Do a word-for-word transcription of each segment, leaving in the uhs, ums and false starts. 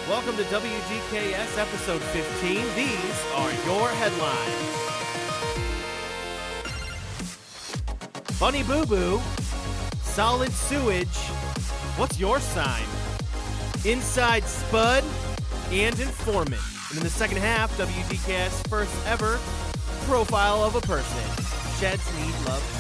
Welcome to W D K S episode fifteen. These are your headlines. Bunny Boo Boo, solid sewage. What's your sign? Inside Spud and Informant. And in the second half, W D K S first ever profile of a person. Sheds need love too.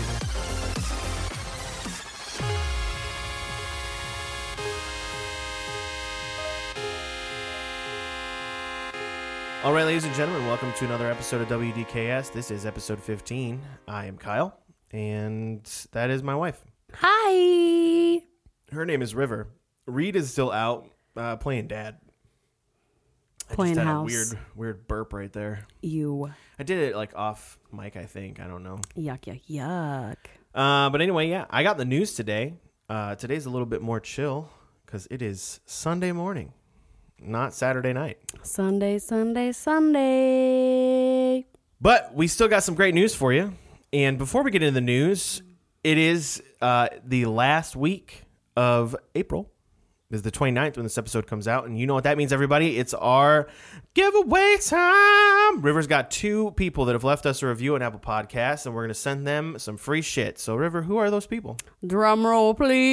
All right, ladies and gentlemen, welcome to another episode of W D K S. This is episode fifteen. I am Kyle, and that is my wife. Hi. Her name is River. Reed is still out uh, playing dad. Playing I just had house. a weird, weird burp right there. You. I did it like off mic, I think. I don't know. Yuck, yuck, yuck. Uh, but anyway, yeah, I got the news today. Uh, today's a little bit more chill because it is Sunday morning, not Saturday night. Sunday, Sunday, Sunday. But we still got some great news for you. And before we get into the news, it is uh, the last week of April. It's the twenty-ninth when this episode comes out. And you know what that means, everybody. It's our giveaway time. River's got two people that have left us a review on Apple Podcasts, and we're going to send them some free shit. So, River, who are those people? Drum roll,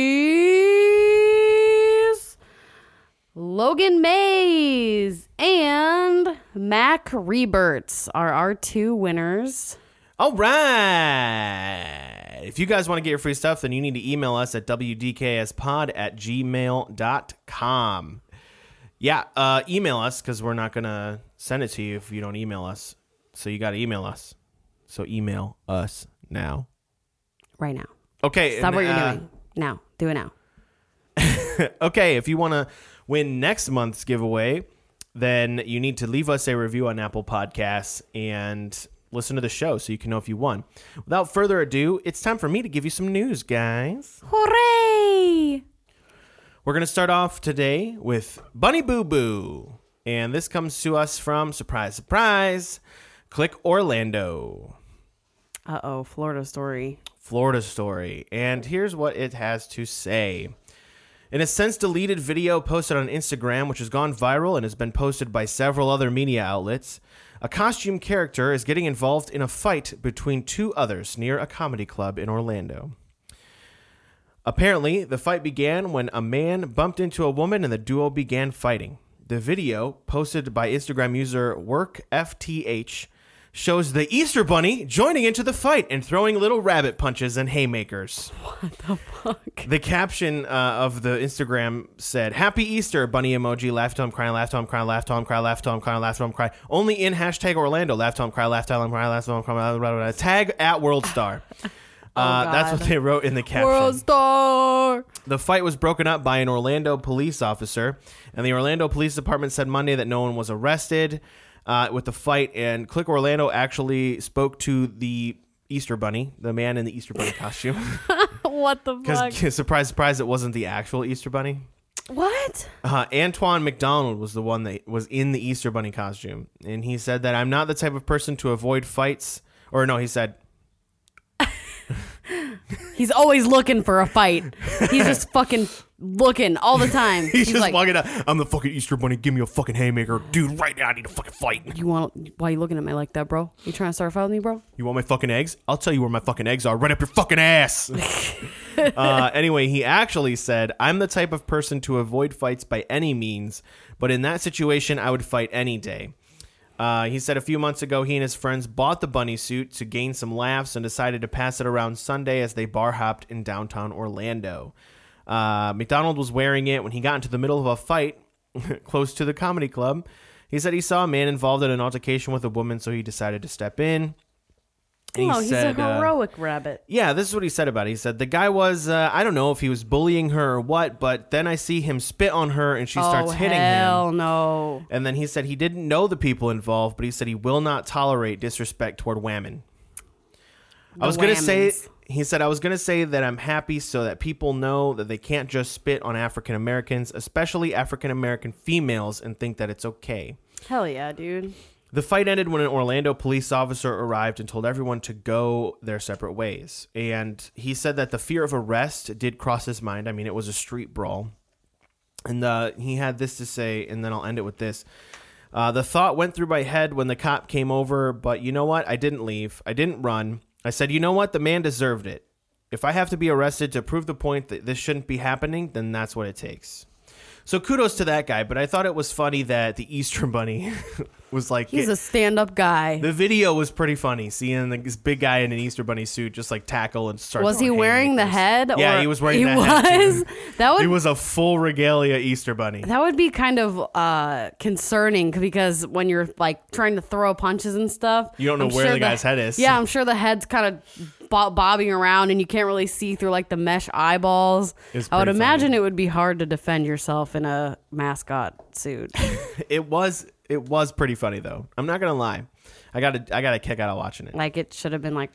please. Logan Mays and Mac Reberts are our two winners. All right. If you guys want to get your free stuff, then you need to email us at w d k s pod at gmail dot com. Yeah, uh, email us because we're not going to send it to you if you don't email us. So you got to email us. So email us now. Right now. Okay. Stop and, what you're uh, doing. Now. Do it now. Okay, if you want to win next month's giveaway, then you need to leave us a review on Apple Podcasts and listen to the show so you can know if you won. Without further ado, it's time for me to give you some news, guys. Hooray! We're going to start off today with Bunny Boo Boo. And this comes to us from, surprise, surprise, Click Orlando. Uh-oh, Florida story. Florida story. And here's what it has to say. In a since deleted video posted on Instagram, which has gone viral and has been posted by several other media outlets, a costume character is getting involved in a fight between two others near a comedy club in Orlando. Apparently, the fight began when a man bumped into a woman and the duo began fighting. The video, posted by Instagram user WorkFTH, shows the Easter Bunny joining into the fight and throwing little rabbit punches and haymakers. What the fuck? The caption uh, of the Instagram said, "Happy Easter, bunny emoji, laugh till I'm crying, laugh till I'm crying, laugh till I'm crying, laugh till I'm crying, laugh till I'm crying. Only in hashtag Orlando, laugh till I'm crying, laugh till I'm crying, laugh till I'm crying, blah, blah, blah, blah. Tag at World Star." Uh, oh, that's what they wrote in the caption. World Star! The fight was broken up by an Orlando police officer, and the Orlando Police Department said Monday that no one was arrested uh, with the fight, and Click Orlando actually spoke to the Easter Bunny, the man in the Easter Bunny costume. What the fuck? Because, surprise, surprise, it wasn't the actual Easter Bunny. What? Uh, Antoine McDonald was the one that was in the Easter Bunny costume, and he said that I'm not the type of person to avoid fights, or no, he said... He's always looking for a fight. He's just fucking looking all the time. He's, He's just like, walking out. I'm the fucking Easter Bunny. Give me a fucking haymaker. Dude, right now I need a fucking fight. You want? Why are you looking at me like that, bro? You trying to start a fight with me, bro? You want my fucking eggs? I'll tell you where my fucking eggs are. Right up your fucking ass. uh, anyway, he actually said, I'm the type of person to avoid fights by any means, but in that situation, I would fight any day. Uh, he said a few months ago, he and his friends bought the bunny suit to gain some laughs and decided to pass it around Sunday as they bar hopped in downtown Orlando. Uh, McDonald was wearing it when he got into the middle of a fight close to the comedy club. He said he saw a man involved in an altercation with a woman, so he decided to step in. And Oh, he he's said, a heroic uh, rabbit. Yeah, this is what he said about it. He said, the guy was, uh, I don't know if he was bullying her or what, but then I see him spit on her and she starts oh, hitting hell him. no. And then he said he didn't know the people involved, but he said he will not tolerate disrespect toward women. I was going to say, he said, I was going to say that I'm happy so that people know that they can't just spit on African Americans, especially African American females, and think that it's okay. Hell yeah, dude. The fight ended when an Orlando police officer arrived and told everyone to go their separate ways. And he said that the fear of arrest did cross his mind. I mean, it was a street brawl. And uh, he had this to say, and then I'll end it with this. Uh, the thought went through my head when the cop came over, but you know what? I didn't leave. I didn't run. I said, you know what? The man deserved it. If I have to be arrested to prove the point that this shouldn't be happening, then that's what it takes. So kudos to that guy, but I thought it was funny that the Easter Bunny was like... He's a stand-up guy. The video was pretty funny, seeing this big guy in an Easter Bunny suit just like tackle and start... Was he wearing the head? Yeah, or he was wearing he that was? head too. That would, he was a full regalia Easter Bunny. That would be kind of uh, concerning because when you're like trying to throw punches and stuff... You don't know I'm where sure the guy's head is. Yeah, I'm sure the head's kind of bo- bobbing around and you can't really see through like the mesh eyeballs. It's I would pretty imagine funny. it would be hard to defend yourself in a mascot suit. It was it was pretty funny though. I'm not gonna lie. I got a I got a kick out of watching it. Like it should have been like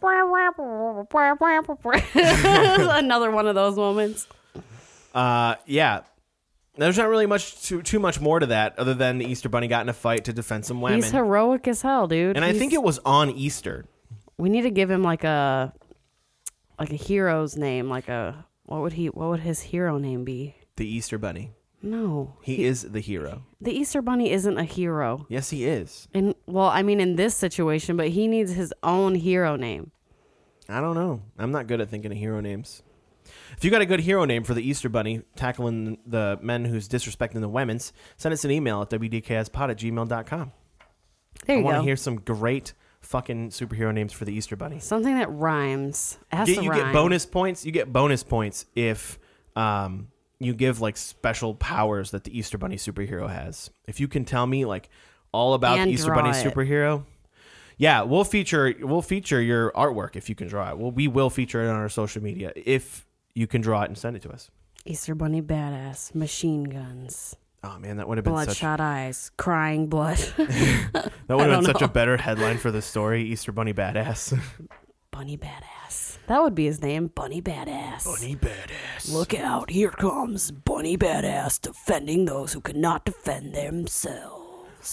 another one of those moments. Uh, yeah. There's not really much too too much more to that other than the Easter Bunny got in a fight to defend some women. He's heroic as hell, dude. and I He's- think it was on Easter. we need to give him like a like a hero's name. Like a what would he? What would his hero name be? The Easter Bunny. No, He is the hero. the Easter Bunny isn't a hero. Yes, he is. And well, I mean, in this situation, but he needs his own hero name. I don't know. I'm not good at thinking of hero names. If you got a good hero name for the Easter Bunny tackling the men who's disrespecting the women's, send us an email at w d k s pod at gmail dot com. There I you want go. to hear some great fucking superhero names for the Easter Bunny. Something that rhymes. It has Get- to you rhyme. get bonus points. You get bonus points if um, you give like special powers that the Easter Bunny superhero has. If you can tell me like all about And the Easter draw Bunny it. superhero, yeah, we'll feature we'll feature your artwork if you can draw it. Well, we will feature it on our social media if you can draw it and send it to us. Easter Bunny badass, machine guns, Oh man, that would have been such bloodshot eyes, crying blood. that would I have been don't such know. a better headline for the story. Easter Bunny badass. Bunny badass. That would be his name. Bunny badass. Bunny badass. Look out, here comes Bunny Badass defending those who cannot defend themselves.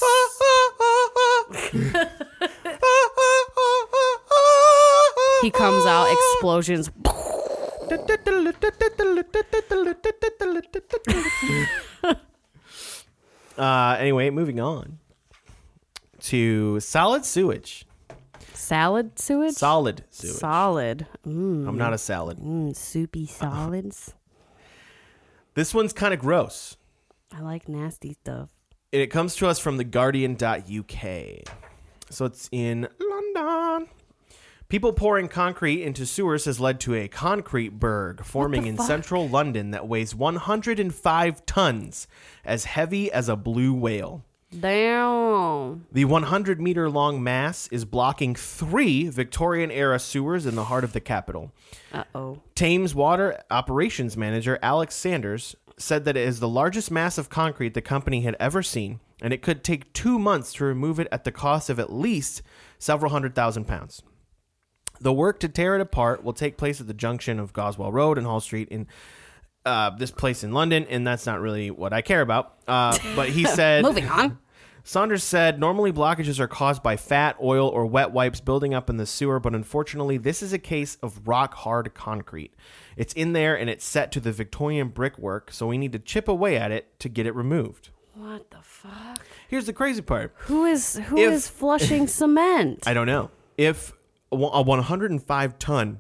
He comes out, explosions. uh, anyway, moving on to solid sewage. Salad sewage? Solid sewage. Solid. Mm, I'm not a salad. mm, soupy solids. This one's kind of gross. I like nasty stuff. And it comes to us from the guardian dot u k. So it's in London. People pouring concrete into sewers has led to a concrete berg forming in fuck? central London that weighs one hundred five tons, as heavy as a blue whale. Damn. The one hundred meter long mass is blocking three Victorian era sewers in the heart of the capital. Uh-oh. Thames Water Operations Manager Alex Sanders said that it is the largest mass of concrete the company had ever seen, and it could take two months to remove it at the cost of at least several hundred thousand pounds. The work to tear it apart will take place at the junction of Goswell Road and Hall Street in uh, this place in London, and that's not really what I care about. Uh, but he said... Moving on. Saunders said, normally blockages are caused by fat, oil, or wet wipes building up in the sewer, but unfortunately, this is a case of rock-hard concrete. It's in there, and it's set to the Victorian brickwork, so we need to chip away at it to get it removed. What the fuck? Here's the crazy part. Who is who If- is flushing cement? I don't know. If a one hundred five ton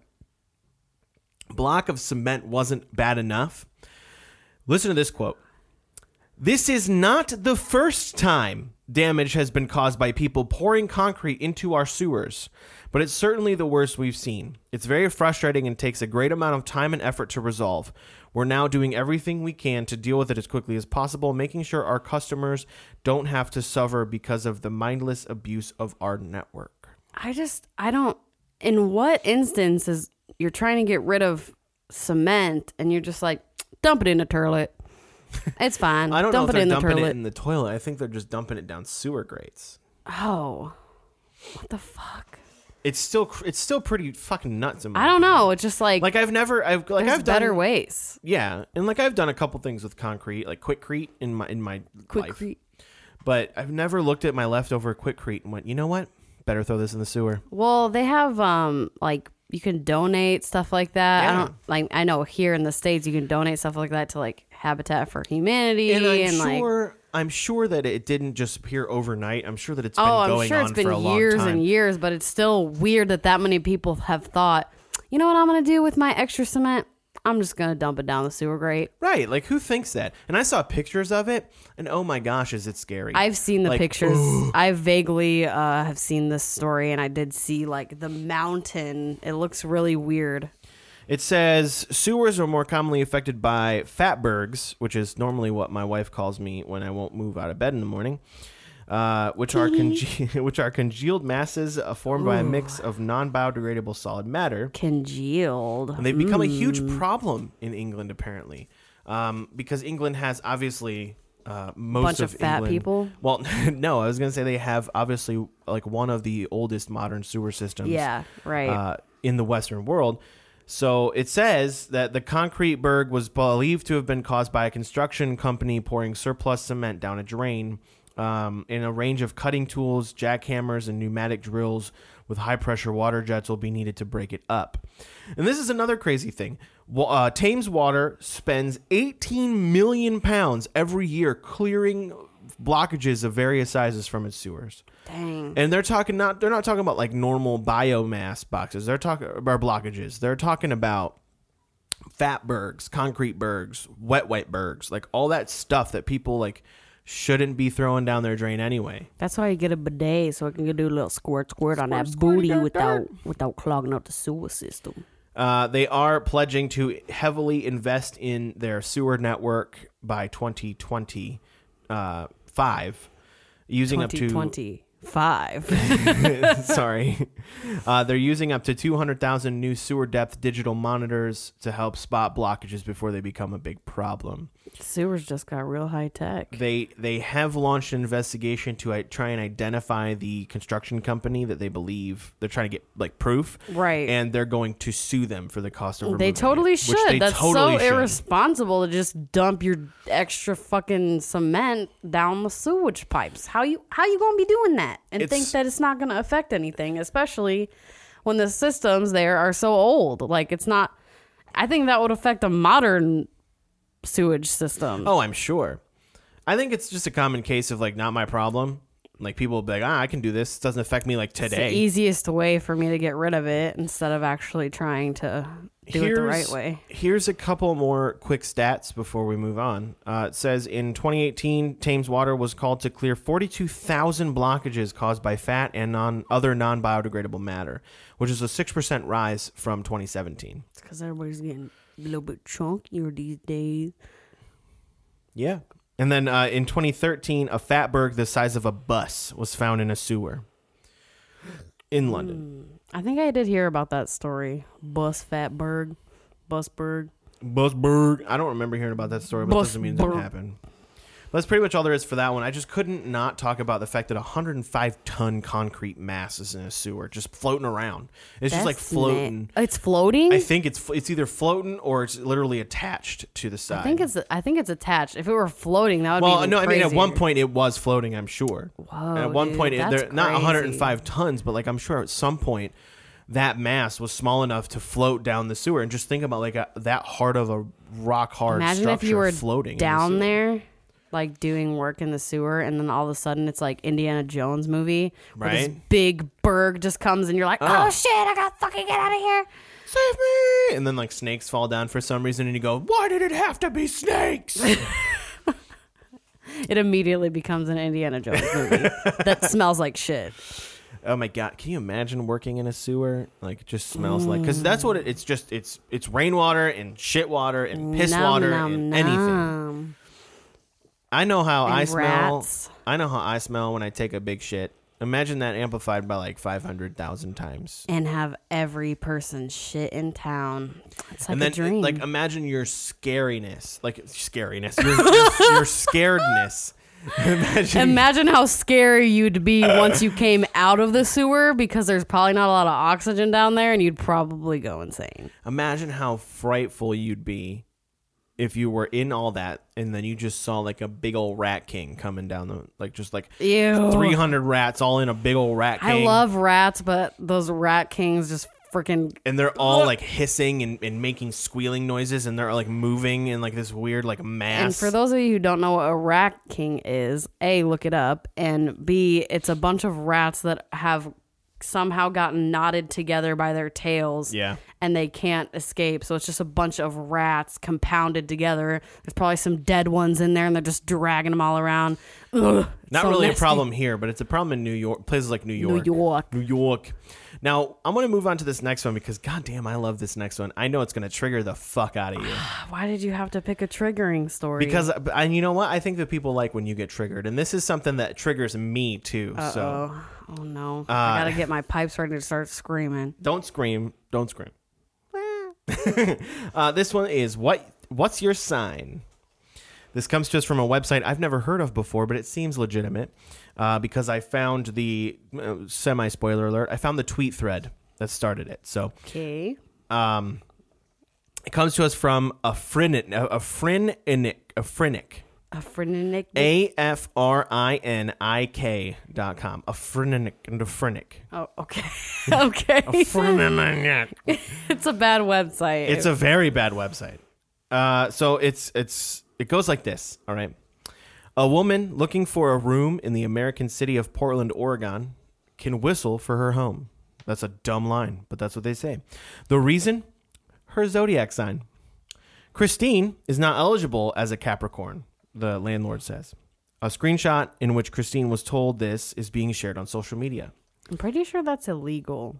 block of cement wasn't bad enough, listen to this quote. This is not the first time damage has been caused by people pouring concrete into our sewers, but it's certainly the worst we've seen. It's very frustrating and takes a great amount of time and effort to resolve. We're now doing everything we can to deal with it as quickly as possible, making sure our customers don't have to suffer because of the mindless abuse of our network. I just I don't. In what instance is you're trying to get rid of cement and you're just like dump it in the toilet? It's fine. I don't dump know if it they're in the dumping toilet. it in the toilet. I think they're just dumping it down sewer grates. Oh, what the fuck? It's still cr- it's still pretty fucking nuts. In my I don't opinion. know. It's just like, Like I've never I've like there's I've better done ways. yeah, and like I've done a couple things with concrete, like Quikrete in my in my Quick life. cre- But I've never looked at my leftover Quikrete and went, you know what? Better throw this in the sewer. Well, they have um like you can donate stuff like that. Yeah. I don't like. I know here in the States you can donate stuff like that to like Habitat for Humanity And I'm and like. sure, I'm sure that it didn't just appear overnight. I'm sure that it's been Oh, I'm going sure on it's been for a long years time. and years, but it's still weird that that many people have thought, you know what I'm going to do with my extra cement? I'm just going to dump it down the sewer grate. Right, like who thinks that? And I saw pictures of it, and oh my gosh, is it scary? I've seen the Like, pictures. ugh. I vaguely uh, have seen this story, and I did see like the mountain. It looks really weird. It says sewers are more commonly affected by fatbergs, which is normally what my wife calls me when I won't move out of bed in the morning, uh, which are conge- which are congealed masses uh, formed by a mix of non-biodegradable solid matter. Congealed. And they've become a huge Mm. problem in England, apparently, um, because England has obviously uh, most Bunch of fat England- people? Well, no, I was going to say they have obviously like one of the oldest modern sewer systems. Yeah, right. Uh, in the Western world. So it says that the concrete berg was believed to have been caused by a construction company pouring surplus cement down a drain. Um, and a range of cutting tools, jackhammers, and pneumatic drills with high-pressure water jets will be needed to break it up. And this is another crazy thing. Wa- Uh, Thames Water spends eighteen million pounds every year clearing blockages of various sizes from its sewers. Dang. And they're talking not they're not talking about like normal biomass boxes. They're talking about blockages. They're talking about fat bergs, concrete bergs, wet white bergs, like all that stuff that people like shouldn't be throwing down their drain anyway. That's why you get a bidet, so it can do a little squirt, squirt on that Squirt, booty squirt, without dirt. without clogging up the sewer system. Uh, they are pledging to heavily invest in their sewer network by twenty twenty-five, using up to twenty twenty-five. sorry, uh, they're using up to two hundred thousand new sewer depth digital monitors to help spot blockages before they become a big problem. Sewers just got real high tech. They they have launched an investigation to uh, try and identify the construction company that they believe they're trying to get like proof, Right. And they're going to sue them for the cost of They removing totally it, should. which they That's totally so should. irresponsible to just dump your extra fucking cement down the sewage pipes. How you how you gonna be doing that and It's- think that it's not gonna affect anything, especially when the systems there are so old. Like it's not. I think that would affect a modern sewage system. Oh, I'm sure. I think it's just a common case of like not my problem. Like people will be like, ah, I can do this. It doesn't affect me like It's the today. easiest way for me to get rid of it instead of actually trying to do it the right way. Here's a couple more quick stats before we move on. Uh, it says in twenty eighteen, Thames Water was called to clear forty-two thousand blockages caused by fat and non other non-biodegradable matter, which is a six percent rise from twenty seventeen. It's because everybody's getting a little bit chunkier these days. Yeah. And then uh, in twenty thirteen, a fatberg the size of a bus was found in a sewer in London. I think I did hear about that story. Bus Fatberg. Busberg. Busberg. I don't remember hearing about that story, but it doesn't mean it didn't Busberg. happen. That's pretty much all there is for that one. I just couldn't not talk about the fact that a one hundred five ton concrete mass is in a sewer, just floating around. It's just like That's floating. na- It's floating? I think it's it's either floating or it's literally attached to the side. I think it's I think it's attached. If it were floating, that would be well, even no, I mean at one crazier. point it was floating. I'm sure. Whoa, at one dude, point, it, that's they're not crazy. one hundred five tons, but like I'm sure at some point that mass was small enough to float down the sewer. And just think about like a, that hard of a rock hard Imagine structure if you were floating in the down sewer. there, like doing work in the sewer, and then all of a sudden it's like Indiana Jones movie, where this Right. big berg just comes, and you're like, Oh. oh shit, I gotta fucking get out of here. Save me! And then like snakes fall down for some reason, and you go, "Why did it have to be snakes?" It immediately becomes an Indiana Jones movie that smells like shit. Oh my god! Can you imagine working in a sewer? Like it just smells like because that's what it, it's just. It's it's rainwater and shit water and piss Nom, water nom, and anything. nom. I know how And I smell. rats. I know how I smell when I take a big shit. Imagine that amplified by like five hundred thousand times. And have every person shit in town. It's like And then, a dream. like, imagine your scariness, like scariness, your, your, your scaredness. Imagine, Imagine how scary you'd be once you came out of the sewer, because there's probably not a lot of oxygen down there, and you'd probably go insane. imagine how frightful you'd be if you were in all that, and then you just saw like a big old rat king coming down the, like just like Ew. three hundred rats all in a big old rat I king. love rats, but those rat kings just freaking. And they're all like hissing and, and making squealing noises, and they're like moving in like this weird like mass. And for those of you who don't know what a rat king is, A, look it up, and B, it's a bunch of rats that have somehow gotten knotted together by their tails. Yeah. And they can't escape. So it's just a bunch of rats compounded together. There's probably some dead ones in there, and they're just dragging them all around. Ugh, Not so really nasty. a problem here, but it's a problem in New York, places like New York. New York. New York. Now, I'm going to move on to this next one because, goddamn, I love this next one. I know it's going to trigger the fuck out of you. Why did you have to pick a triggering story? Because, and you know what? I think that people like when you get triggered. And this is something that triggers me, too. Uh-oh. So Oh, no. Uh, I got to get my pipes ready to start screaming. don't scream. Don't scream. uh, this one is, what? What's your sign? This comes to us from a website I've never heard of before, but it seems legitimate uh, because I found the, uh, semi-spoiler alert, I found the tweet thread that started it. So Okay. um, it comes to us from a Frinic, a Frinic, a Frinic. A frenetic. A F R I N I K dot com. A Frinic and a Frinic. Oh, okay. okay. A Frinic. It's a bad website. It's a very bad website. Uh, so it's it's it goes like this. All right. A woman looking for a room in the American city of Portland, Oregon, can whistle for her home. That's a dumb line, but that's what they say. The reason? Her zodiac sign. Christine is not eligible as a Capricorn, the landlord says. A screenshot in which Christine was told this is being shared on social media. I'm pretty sure that's illegal.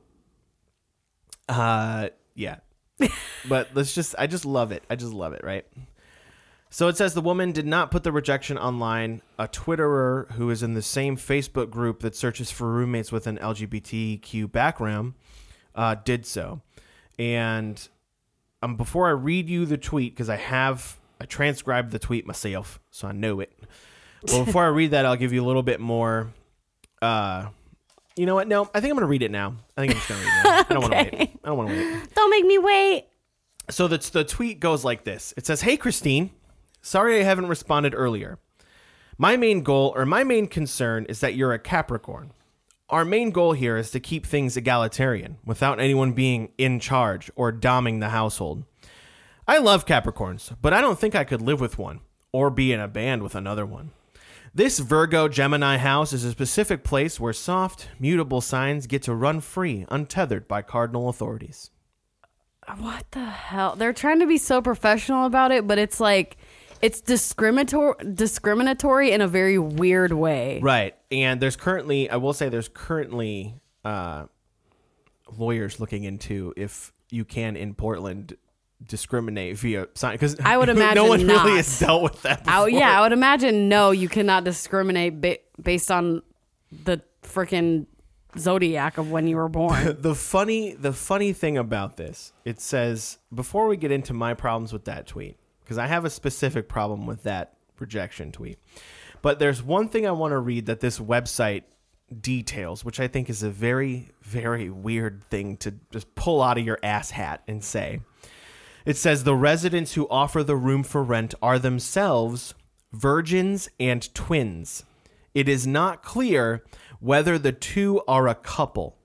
Uh, yeah. But let's just, I just love it. I just love it, right? So it says the woman did not put the rejection online. A Twitterer who is in the same Facebook group that searches for roommates with an L G B T Q background uh, did so. And um, before I read you the tweet, because I have, I transcribed the tweet myself, so I know it. Well, before I read that, I'll give you a little bit more. Uh, you know what? No, I think I'm going to read it now. I think I'm just going to read it now. I don't want to Okay. wait. I don't want to wait. Don't make me wait. So the, the tweet goes like this. It says, "Hey, Christine. Sorry I haven't responded earlier. My main goal or my main concern is that you're a Capricorn. Our main goal here is to keep things egalitarian without anyone being in charge or doming the household. I love Capricorns, but I don't think I could live with one or be in a band with another one. This Virgo Gemini house is a specific place where soft, mutable signs get to run free, untethered by cardinal authorities." What the hell? They're trying to be so professional about it, but it's like it's discriminatory discriminatory in a very weird way. Right. And there's currently, I will say there's currently uh, lawyers looking into if you can in Portland discriminate via sign. Because I would imagine no one not. really has dealt with that before. I, yeah, I would imagine no, you cannot discriminate ba- based on the freaking zodiac of when you were born. The funny, the funny thing about this, it says, before we get into my problems with that tweet, because I have a specific problem with that rejection tweet, but there's one thing I want to read that this website details, which I think is a very, very weird thing to just pull out of your ass hat and say. It says the residents who offer the room for rent are themselves virgins and twins. It is not clear whether the two are a couple.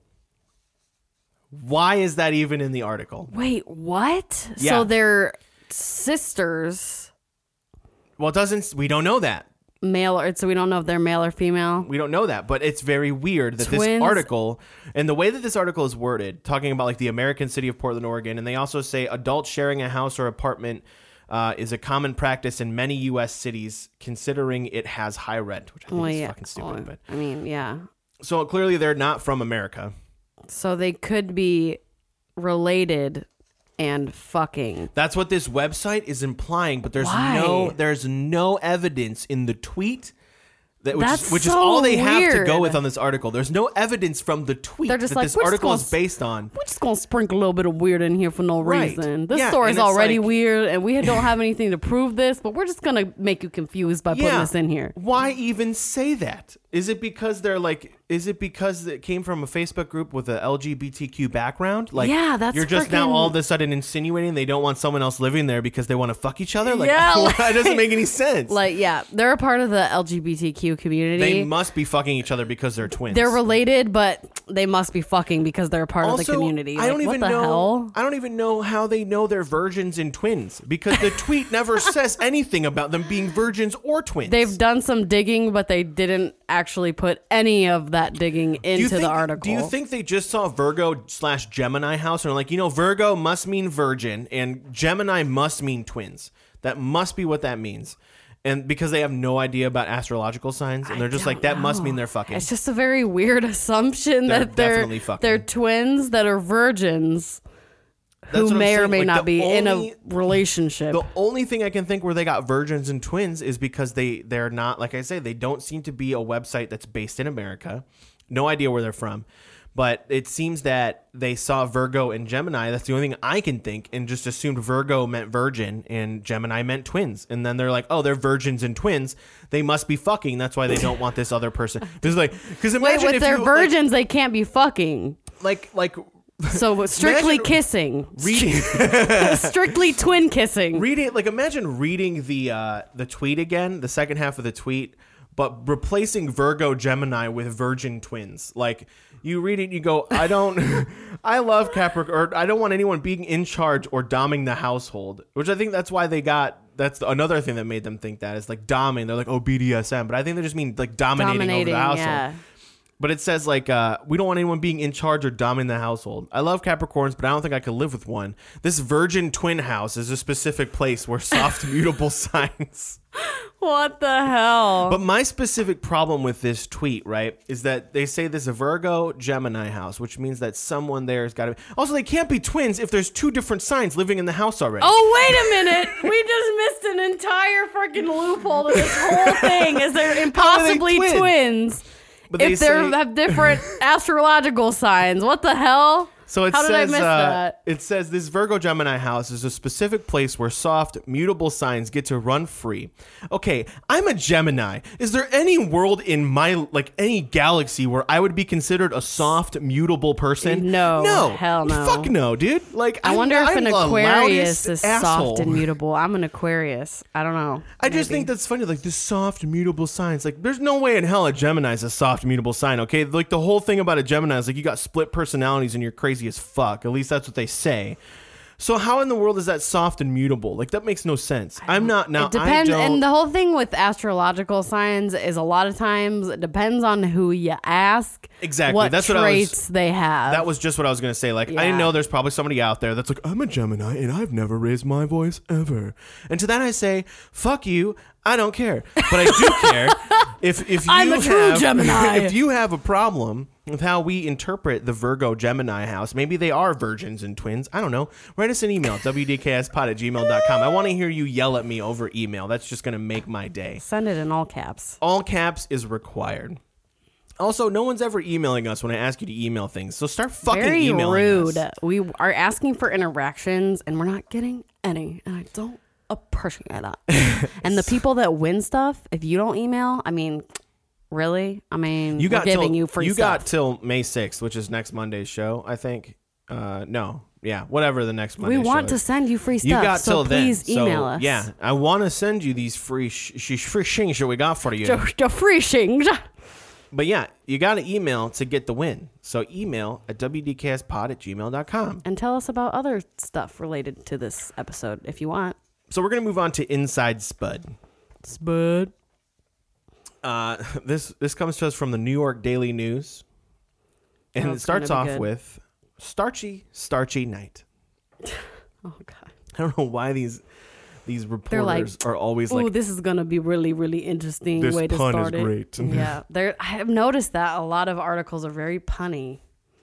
Why is that even in the article? Wait, what? Yeah. So they're sisters, Well, it doesn't, we don't know that. male or so we don't know if they're male or female. We don't know that, but it's very weird that this Twins. article, and the way that this article is worded, talking about like the American city of Portland, Oregon, and they also say adults sharing a house or apartment uh, is a common practice in many U S cities, considering it has high rent, which I think Well, is yeah. fucking stupid. Well, But I mean, yeah. so clearly they're not from America. So they could be related and fucking. That's what this website is implying, but there's Why? no there's no evidence in the tweet. That, which That's is, which is so all they have to weird. go with on this article. There's no evidence from the tweet They're just that like, this "We're just article gonna is s- based on. We're just gonna sprinkle a little bit of weird in here for no Right. reason. This Yeah, story and is it's already like- weird, and we don't have anything to prove this, but we're just gonna make you confused by putting this in here. Why even say that? Is it because they're like, Is it because it came from a Facebook group with a L G B T Q background? Like, yeah, that's you're just freaking... now all of a sudden insinuating they don't want someone else living there because they want to fuck each other? Like, yeah, like, that doesn't make any sense. Like, yeah, they're a part of the L G B T Q community. They must be fucking each other because they're twins. They're related, but they must be fucking because they're a part also, of the community. I like, don't even what the know. Hell? I don't even know how they know they're virgins and twins because the tweet never says anything about them being virgins or twins. They've done some digging, but they didn't actually put any of that digging into think, the article. Do you think they just saw Virgo slash Gemini house and are like, you know, Virgo must mean virgin and Gemini must mean twins? That must be what that means. And because they have no idea about astrological signs, and they're just like, that know. must mean they're fucking. It's just a very weird assumption They're that they're definitely fucking. they're twins that are virgins That's who what I'm may or saying. may Like, not the be in only- a relationship. The only thing I can think where they got virgins and twins is because they they're not, like I say, they don't seem to be a website that's based in America. No idea where they're from. But it seems that they saw Virgo and Gemini. That's the only thing I can think, and just assumed Virgo meant virgin and Gemini meant twins. And then they're like, oh, they're virgins and twins. They must be fucking. That's why they don't want this other person. It's like, because Wait, imagine with if their you, virgins, they can't be fucking. like, like, like So strictly Imagine kissing, reading, strictly twin kissing. reading, like, imagine reading the uh, the tweet again, the second half of the tweet, but replacing Virgo Gemini with virgin twins. Like, you read it and you go, I don't, I love Capricorn, or I don't want anyone being in charge or doming the household, which I think that's why they got, that's another thing that made them think that is like doming. They're like, oh, B D S M, but I think they just mean like dominating, Dominating, over the household. yeah. But it says like, uh, we don't want anyone being in charge or dominating the household. I love Capricorns, but I don't think I could live with one. This virgin twin house is a specific place where soft mutable signs. What the hell? But my specific problem with this tweet, right, is that they say this is a Virgo Gemini house, which means that someone there has got to be. Also, they can't be twins if there's two different signs living in the house already. Oh, wait a minute. We just missed an entire freaking loophole to this whole thing. Is they're impossibly twins? twins But they if they say- have different astrological signs. What the hell? So it How did says, I miss uh, that? it says this Virgo Gemini house is a specific place where soft, mutable signs get to run free. Okay, I'm a Gemini. Is there any world in my, like, any galaxy where I would be considered a soft, mutable person? No, no, hell no. Fuck no, dude. Like, I I'm- wonder if I'm an the Aquarius loudest is asshole. soft and mutable. I'm an Aquarius. I don't know. I just Maybe. think that's funny, like this soft, mutable signs. Like, there's no way in hell a Gemini is a soft, mutable sign. Okay, like the whole thing about a Gemini is like you got split personalities and you're crazy as fuck. At least that's what they say. So how in the world is that soft and mutable? Like, that makes no sense. I'm not now. It depends, I don't, and the whole thing with astrological signs is a lot of times it depends on who you ask. Exactly. What That's what I was- traits they have. That was just what I was gonna say. Like, I Yeah. know there's probably somebody out there that's like, I'm a Gemini and I've never raised my voice ever. And to that I say, fuck you. I don't care. But I do care if if you I'm a true have, Gemini. if you have a problem with how we interpret the Virgo Gemini house, maybe they are virgins and twins. I don't know. Write us an email, w d k s pod at gmail dot com. I want to hear you yell at me over email. That's just gonna make my day. Send it in all caps. All caps is required. Also, no one's ever emailing us when I ask you to email things. So start fucking Very emailing rude. us. We are asking for interactions, and we're not getting any. And I don't appreciate that. And the people that win stuff, if you don't email, I mean, really? I mean, You we're got giving till, you free you stuff. got till May sixth, which is next Monday's show, I think. Uh, no, yeah, whatever the next Monday. we want show to is. send you free stuff. You got so till please then. email so, us. Yeah, I want to send you these free sh- sh- free things that we got for you. The, the free things. But yeah, you got to email to get the win. So email at w d k s pod at gmail dot com. And tell us about other stuff related to this episode if you want. So we're gonna move on to Inside Spud. Spud. Uh, this this comes to us from the New York Daily News, and Oh, it it's starts gonna off be good. with starchy, starchy night. Oh, God. I don't know why these these They're like, reporters are always Oh, like, this is going to be really, really interesting This way to pun is start it. great. Yeah. There, I have noticed that a lot of articles are very punny.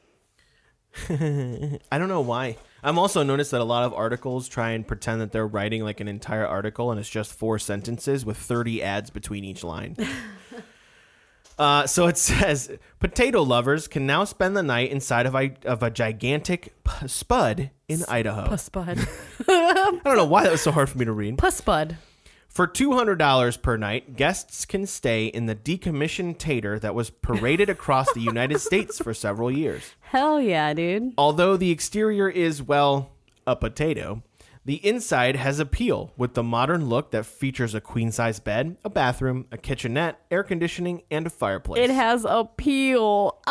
I don't know why. I'm also noticed that a lot of articles try and pretend that they're writing like an entire article, and it's just four sentences with thirty ads between each line. Uh, so it says, potato lovers can now spend the night inside of a, of a gigantic p- spud in Idaho. Puss bud. I don't know why that was so hard for me to read. Puss bud. For two hundred dollars per night, guests can stay in the decommissioned tater that was paraded across the United States for several years. Hell yeah, dude. Although the exterior is, well, a potato, the inside has appeal with the modern look that features a queen-size bed, a bathroom, a kitchenette, air conditioning, and a fireplace. It has appeal.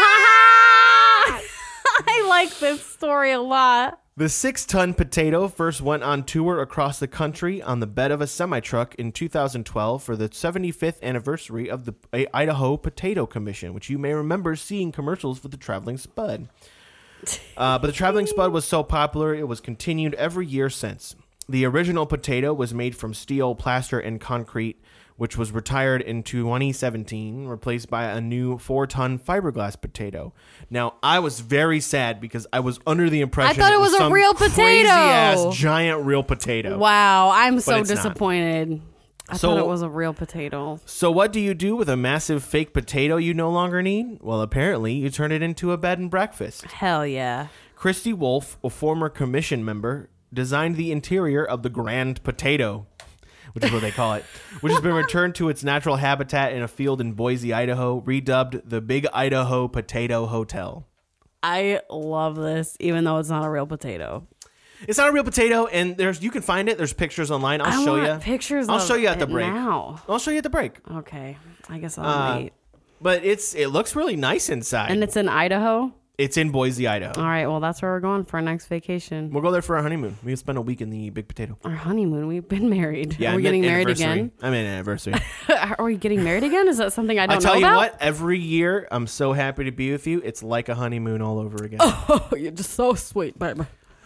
I like this story a lot. The six-ton potato first went on tour across the country on the bed of a semi-truck in two thousand twelve for the seventy-fifth anniversary of the Idaho Potato Commission, which you may remember seeing commercials for the Traveling Spud. Uh, but the Traveling Spud was so popular, it was continued every year since. The original potato was made from steel, plaster, and concrete, which was retired in twenty seventeen, replaced by a new four-ton fiberglass potato. Now, I was very sad because I was under the impression I thought it was, was a some real potato. crazy-ass giant real potato. Wow, I'm so it's not. disappointed. I So- thought it was a real potato. So what do you do with a massive fake potato you no longer need? Well, apparently you turn it into a bed and breakfast. Hell yeah. Christy Wolf, a former commission member, designed the interior of the Grand Potato, which is what they call it, which has been returned to its natural habitat in a field in Boise, Idaho, redubbed the Big Idaho Potato Hotel. I love this, even though it's not a real potato. It's not a real potato, and there's you can find it. There's pictures online. I'll I show want you. pictures I'll of show you at the it break. now. I'll show you at the break. Okay, I guess I'll Uh, wait. But it's it looks really nice inside. And it's in Idaho? It's in Boise, Idaho. All right, well, that's where we're going for our next vacation. We'll go there for our honeymoon. We'll spend a week in the Big Potato. Our honeymoon. We've been married. Yeah, Are I we meant getting married anniversary. again? I mean anniversary. Are we getting married again? Is that something I don't I tell know you about? what, every year I'm so happy to be with you. It's like a honeymoon all over again. Oh, you're just so sweet, baby.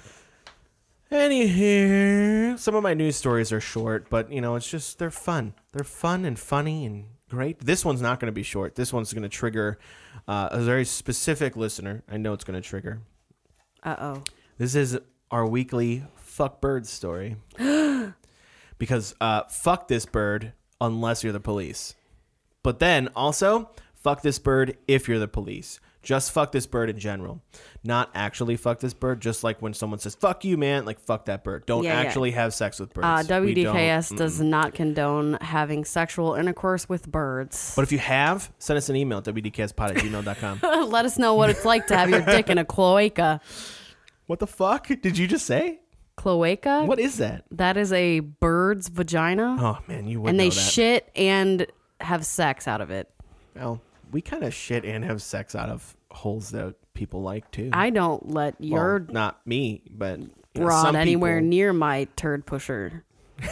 Anywho, some of my news stories are short, but you know, it's just they're fun. They're fun and funny and great. This one's not going to be short. This one's going to trigger uh, a very specific listener. I know it's going to trigger. Uh-oh. This is our weekly fuck bird story. Because uh, fuck this bird unless you're the police. But then also fuck this bird if you're the police. Just fuck this bird in general. Not actually fuck this bird. Just like when someone says, fuck you, man. Like, fuck that bird. Don't Yeah, yeah. actually have sex with birds. Uh, We W D K S don't- does not condone having sexual intercourse with birds. But if you have, send us an email at w d k s pod at gmail dot com. Let us know what it's like to have your dick in a cloaca. What the fuck did you just say? Cloaca? What is that? That is a bird's vagina. Oh, man, you would and know they that. shit and have sex out of it. Well, we kind of shit and have sex out of holes that people like, too. I don't let Well, your not me, but you know, rod some anywhere people- near my turd pusher.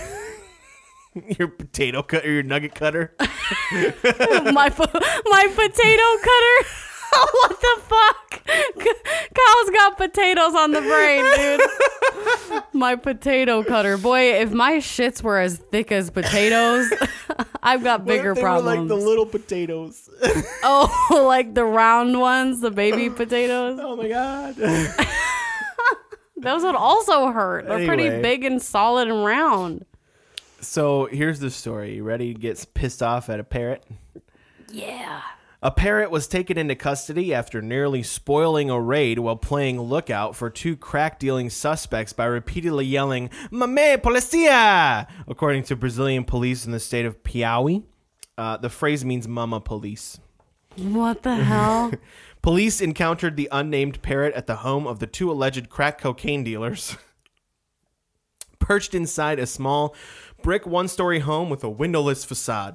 Your potato cutter, your nugget cutter. my po- my potato cutter. What the fuck? Kyle's got potatoes on the brain, dude. My potato cutter. Boy, if my shits were as thick as potatoes, I've got bigger What if they problems. were like the little potatoes? Oh, like the round ones, the baby potatoes. Oh my god. Those would also hurt. They're pretty Anyway. big and solid and round. So here's the story. You ready to get pissed off at a parrot? Yeah. A parrot was taken into custody after nearly spoiling a raid while playing lookout for two crack-dealing suspects by repeatedly yelling, "Mame policia!" According to Brazilian police in the state of Piauí. Uh, the phrase means mama police. What the hell? Police encountered the unnamed parrot at the home of the two alleged crack cocaine dealers. Perched inside a small brick one-story home with a windowless facade.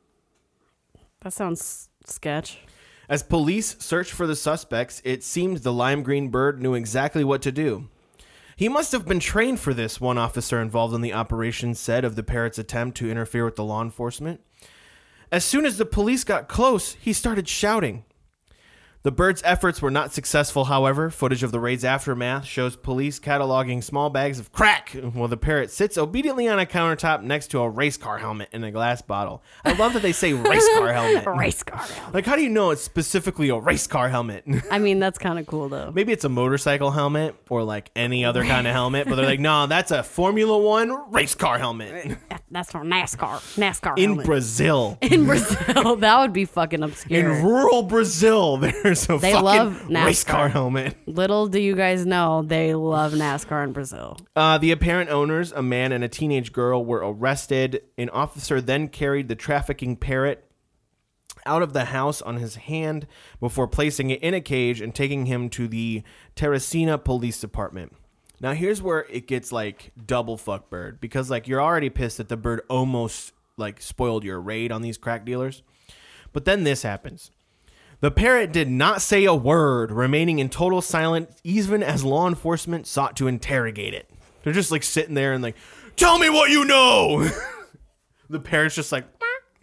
That sounds sketch. As police searched for the suspects, it seemed the lime green bird knew exactly what to do. He must have been trained for this, one officer involved in the operation said of the parrot's attempt to interfere with the law enforcement. As soon as the police got close, he started shouting. The bird's efforts were not successful, however. Footage of the raid's aftermath shows police cataloging small bags of crack while the parrot sits obediently on a countertop next to a race car helmet and a glass bottle. I love that they say race car helmet. Race car helmet. Like, how do you know it's specifically a race car helmet? I mean, that's kind of cool, though. Maybe it's a motorcycle helmet or like any other kind of helmet, but they're like, no, that's a Formula One race car helmet. That's for NASCAR. NASCAR In helmet. Brazil. In Brazil. That would be fucking obscure. In rural Brazil, there wears a They fucking love race NASCAR. car helmet. Little do you guys know, they love NASCAR in Brazil. Uh, the apparent owners, a man and a teenage girl, were arrested. An officer then carried the trafficking parrot out of the house on his hand before placing it in a cage and taking him to the Teresina Police Department. Now, here's where it gets like double fuck bird, because like you're already pissed that the bird almost like spoiled your raid on these crack dealers. But then this happens. The parrot did not say a word, remaining in total silence even as law enforcement sought to interrogate it. They're just like sitting there and like, tell me what you know. The parrot's just like,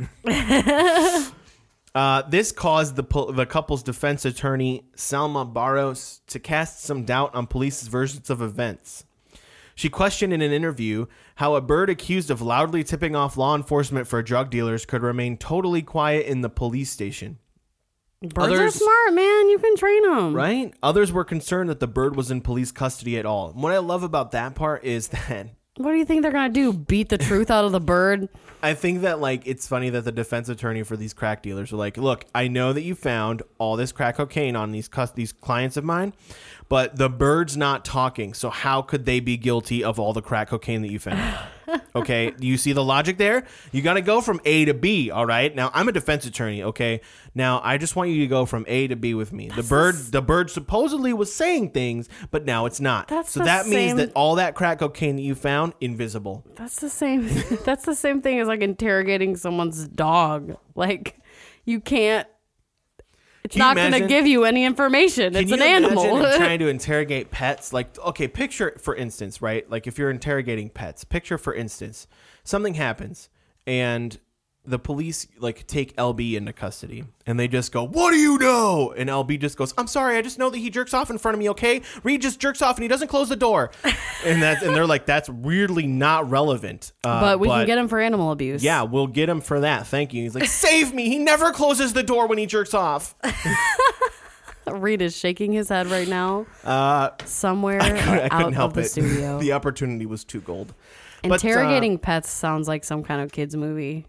uh, this caused the pol- the couple's defense attorney, Salma Barros, to cast some doubt on police's versions of events. She questioned in an interview how a bird accused of loudly tipping off law enforcement for drug dealers could remain totally quiet in the police station. Birds Others- are smart, man. You can train them. Right? Others were concerned that the bird was in police custody at all. And what I love about that part is that What do you think they're going to do? Beat the truth out of the bird? I think that like it's funny that the defense attorney for these crack dealers are like, look, I know that you found all this crack cocaine on these cus- these clients of mine, but the bird's not talking. So how could they be guilty of all the crack cocaine that you found? Okay, do you see the logic there? You got to go from A to B. All right. Now I'm a defense attorney. Okay. Now I just want you to go from A to B with me. That's the bird, the s- the bird supposedly was saying things, but now it's not. That's so the that means same- that all that crack cocaine that you found, invisible. That's the same. That's the same thing as like interrogating someone's dog. Like, you can't. It's Can you not going to imagine- give you any information. Can It's you an animal. imagine trying to interrogate pets? Like, okay, picture, for instance, right? Like, if you're interrogating pets, picture, for instance, something happens and the police, like, take L B into custody and they just go, what do you know? And L B just goes, I'm sorry, I just know that he jerks off in front of me, okay? Reed just jerks off and he doesn't close the door. and that's, and they're like, that's weirdly not relevant. Uh, but we can get him for animal abuse. Yeah, we'll get him for that. Thank you. He's like, save me. He never closes the door when he jerks off. Reed is shaking his head right now. Uh, Somewhere I couldn't, I out couldn't help of the it. studio. The opportunity was too gold. But, uh, Interrogating pets sounds like some kind of kids movie.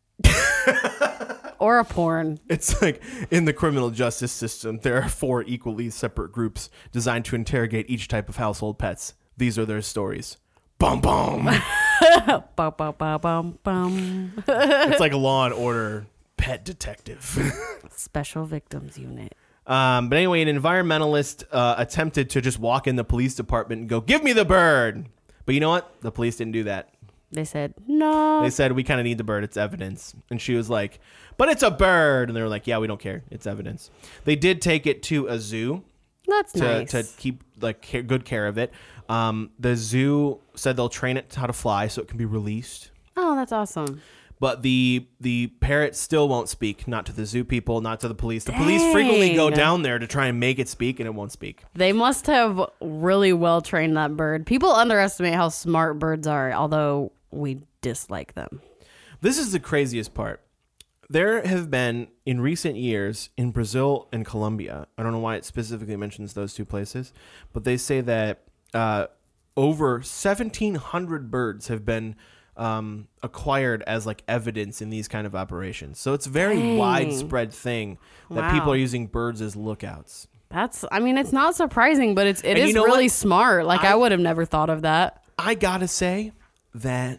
Or a porn. It's like in the criminal justice system, there are four equally separate groups designed to interrogate each type of household pets. These are their stories. Bum bum. Bum, bum, bum, bum, bum. It's like a Law and Order pet detective. Special Victims Unit. Um, but anyway, an environmentalist uh, attempted to just walk in the police department and go, give me the bird. But you know what? The police didn't do that. They said, no. They said, we kind of need the bird. It's evidence. And she was like, but it's a bird. And they were like, yeah, we don't care. It's evidence. They did take it to a zoo That's to, nice. to keep like care, good care of it. Um, the zoo said they'll train it how to fly so it can be released. Oh, that's awesome. But the the parrot still won't speak, not to the zoo people, not to the police. The police frequently go Dang. down there to try and make it speak, and it won't speak. They must have really well trained that bird. People underestimate how smart birds are, although we dislike them. This is the craziest part. There have been, in recent years, in Brazil and Colombia, I don't know why it specifically mentions those two places, but they say that uh, over seventeen hundred birds have been um, acquired as like evidence in these kind of operations. So it's a very Dang. widespread thing that Wow. people are using birds as lookouts. That's, I mean, it's not surprising, but it's, it And is you know really what? smart. Like, I, I- would have never thought of that. I gotta say that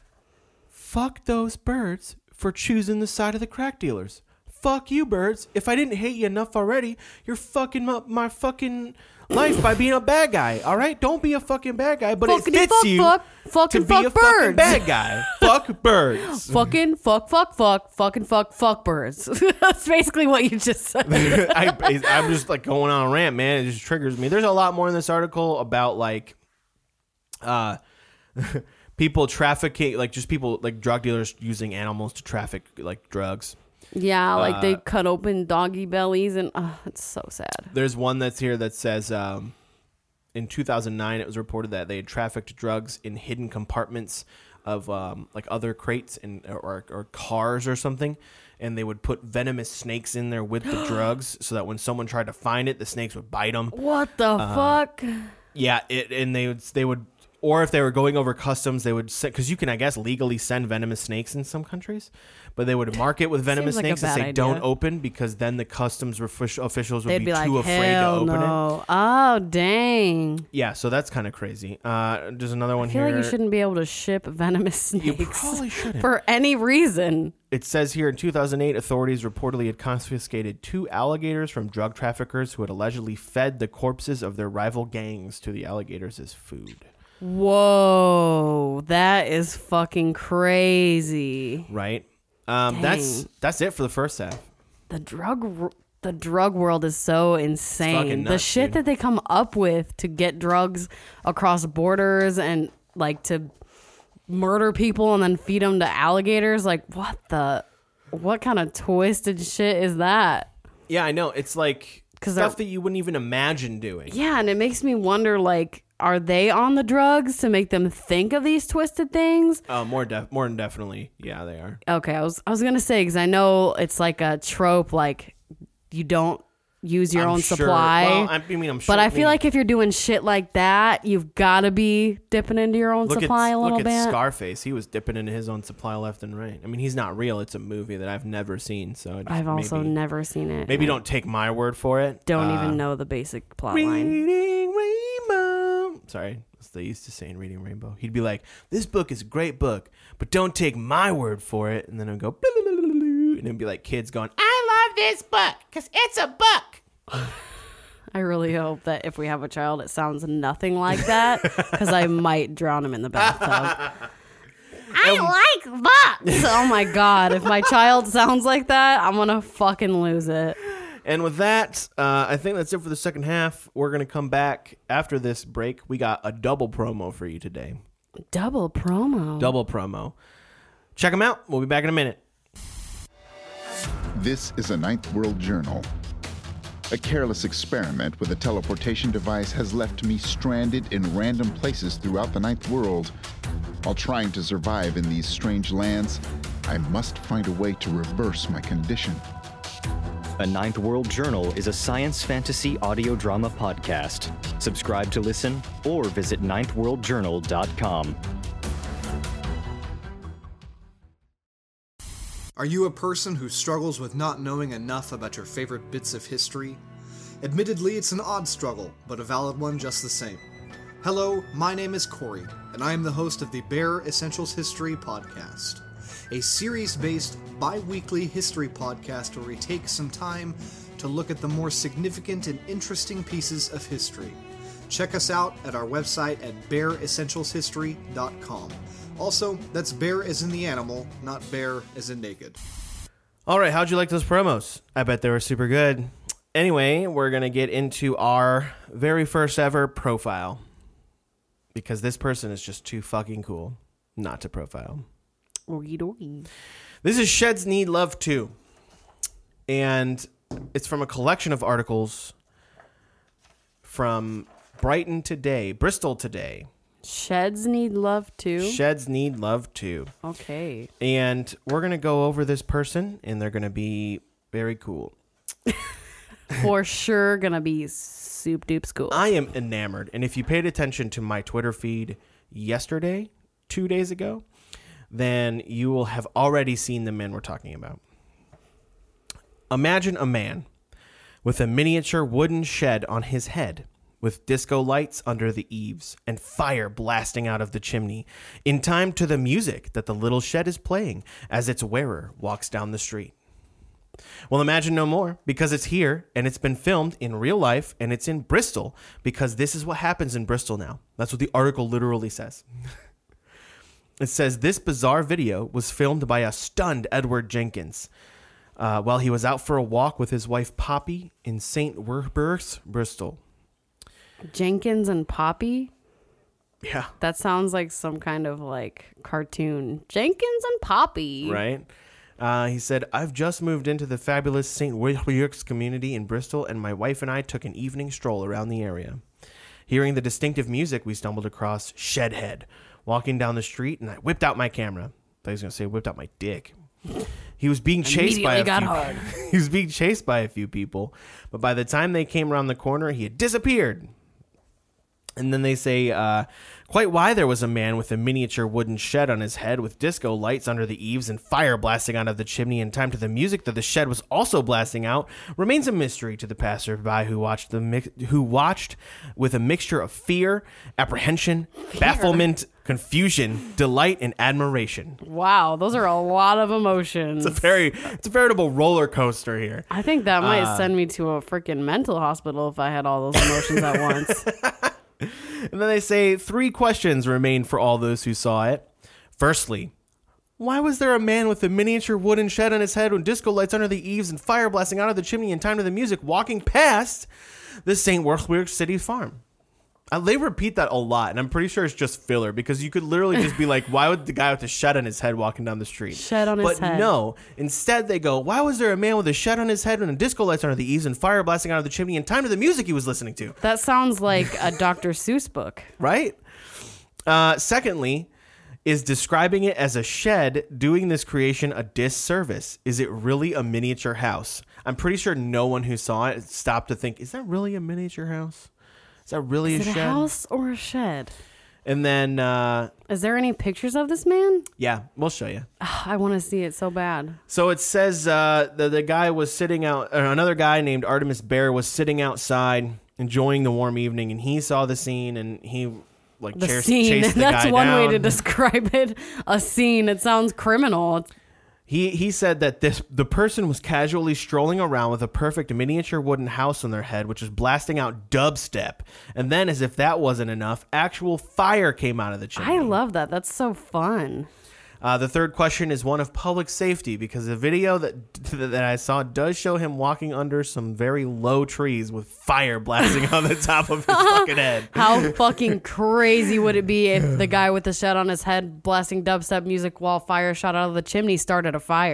fuck those birds for choosing the side of the crack dealers. Fuck you, birds. If I didn't hate you enough already, you're fucking up my fucking life by being a bad guy. All right, don't be a fucking bad guy, but Fuckity it fits fuck, you fuck, to fucking be fuck a fucking birds. bad guy. Fuck birds. Fucking fuck, fuck, fuck, fucking fuck, fuck birds. That's basically what you just said. I, I'm just like going on a rant, man. It just triggers me. There's a lot more in this article about like, uh, people trafficking, like just people like drug dealers using animals to traffic like drugs. Yeah, like they Uh, cut open doggy bellies, and oh, it's so sad. There's one that's here that says um, in two thousand nine, it was reported that they had trafficked drugs in hidden compartments of um, like other crates and or, or cars or something. And they would put venomous snakes in there with the drugs so that when someone tried to find it, the snakes would bite them. What the Uh, fuck? Yeah, it, and they would they would or if they were going over customs, they would because you can, I guess, legally send venomous snakes in some countries, but they would mark it with venomous Seems like a snakes and bad say idea. don't open because then the customs offic- officials would They'd be, be, too like, afraid to hell open it. no. Oh, dang. Yeah, so that's kind of crazy. Uh, there's another one I feel here. like you shouldn't be able to ship venomous You snakes probably shouldn't. for any reason. It says here in two thousand eight, authorities reportedly had confiscated two alligators from drug traffickers who had allegedly fed the corpses of their rival gangs to the alligators as food. Whoa, that is fucking crazy. Right? Um, Dang. that's that's it for the first half. The drug r- the drug world is so fucking insane. The nuts, shit dude. that they come up with to get drugs across borders and like to murder people and then feed them to alligators. Like, what the, what kind of twisted shit is that? Yeah, I know. It's like 'Cause stuff they're- that you wouldn't even imagine doing. Yeah, and it makes me wonder, like, are they on the drugs to make them think of these twisted things? Uh, more def- more than definitely. Yeah, they are. Okay, I was I was gonna say because I know it's like a trope, like you don't use your I'm own sure- supply. Well, I mean, I'm sure. but I mean, feel like if you're doing shit like that, you've got to be dipping into your own look supply at, a little look bit. at Scarface. He was dipping into his own supply left and right. I mean, he's not real. It's a movie that I've never seen. So I just I've also maybe, never seen it. maybe and don't take my word for it. don't Uh, even know the basic plot line. Reading Rainbow. Sorry, that's what they used to say in Reading Rainbow. He'd be like, "This book is a great book, but don't take my word for it." And then I'd go, and it'd be like kids going, "I love this book because it's a book." I really hope that if we have a child, it sounds nothing like that because I might drown him in the bathtub. I like books. Oh my god! If my child sounds like that, I'm gonna fucking lose it. And with that, uh, I think that's it for the second half. We're going to come back after this break. We got a double promo for you today. Double promo. Double promo. Check them out. We'll be back in a minute. This is a Ninth World Journal. A careless experiment with a teleportation device has left me stranded in random places throughout the Ninth World. While trying to survive in these strange lands, I must find a way to reverse my condition. A Ninth World Journal is a science fantasy audio drama podcast. Subscribe to listen or visit ninth world journal dot com. Are you a person who struggles with not knowing enough about your favorite bits of history? Admittedly, it's an odd struggle, but a valid one just the same. Hello, my name is Corey, and I am the host of the Bear Essentials History Podcast, a series-based, bi-weekly history podcast where we take some time to look at the more significant and interesting pieces of history. Check us out at our website at bear essentials history dot com. Also, that's bear as in the animal, not bear as in naked. All right, how'd you like those promos? I bet they were super good. Anyway, we're going to get into our very first ever profile. Because this person is just too fucking cool not to profile. Okie-dokie. This is Sheds Need Love Too. And it's from a collection of articles from Brighton Today, Bristol Today. Sheds need love too. Sheds Need Love Too. Okay. And we're going to go over this person, and they're going to be very cool. For sure gonna be soup dupes cool. I am enamored. And if you paid attention to my Twitter feed yesterday, two days ago, then you will have already seen the men we're talking about. Imagine a man with a miniature wooden shed on his head, with disco lights under the eaves and fire blasting out of the chimney in time to the music that the little shed is playing as its wearer walks down the street. Well, imagine no more, because it's here and it's been filmed in real life, and it's in Bristol because this is what happens in Bristol now. That's what the article literally says. It says this bizarre video was filmed by a stunned Edward Jenkins uh, while he was out for a walk with his wife Poppy in Saint Werburgh's, Bristol. Jenkins and Poppy? Yeah. That sounds like some kind of like cartoon. Jenkins and Poppy. Right? Uh, he said, I've just moved into the fabulous Saint Werburgh's community in Bristol, and my wife and I took an evening stroll around the area. Hearing the distinctive music, we stumbled across Shedhead walking down the street, and I whipped out my camera. I thought he was going to say whipped out my dick. He was being chased by a Immediately got few hard. he was being chased by a few people, but by the time they came around the corner, he had disappeared. And then they say, uh, quite why there was a man with a miniature wooden shed on his head with disco lights under the eaves and fire blasting out of the chimney in time to the music that the shed was also blasting out remains a mystery to the passerby who watched the mi- who watched with a mixture of fear, apprehension, fear. bafflement, confusion, delight, and admiration. Wow, those are a lot of emotions. It's a very, it's a veritable roller coaster here. I think that might Uh, send me to a freaking mental hospital if I had all those emotions at once. And then they say three questions remain for all those who saw it. Firstly, why was there a man with a miniature wooden shed on his head with disco lights under the eaves and fire blasting out of the chimney in time to the music walking past the Saint Worthworth City farm? Uh, they repeat that a lot, and I'm pretty sure it's just filler because you could literally just be like, why would the guy with the shed on his head walking down the street? Shed on but his head. But no, instead they go, why was there a man with a shed on his head and disco lights under the eaves and fire blasting out of the chimney in time to the music he was listening to? That sounds like a Doctor Seuss book. Right? Uh, secondly, is describing it as a shed doing this creation a disservice? Is it really a miniature house? I'm pretty sure no one who saw it stopped to think, is that really a miniature house? Is that really Is a it shed? a house or a shed? And then, uh, Is there any pictures of this man? yeah, we'll show you. Ugh, I want to see it so bad. So it says uh, the, the guy was sitting out, uh, another guy named Artemis Bear was sitting outside enjoying the warm evening, and he saw the scene, and he like The chased, scene. chased the That's guy one way down. to describe it. A scene. It sounds criminal. He he said that this the person was casually strolling around with a perfect miniature wooden house on their head, which was blasting out dubstep. And then, as if that wasn't enough, actual fire came out of the chimney. I love that. That's so fun. Uh, the third question is one of public safety because the video that that I saw does show him walking under some very low trees with fire blasting on the top of his fucking head. How fucking crazy would it be if the guy with the shed on his head blasting dubstep music while fire shot out of the chimney started a fire?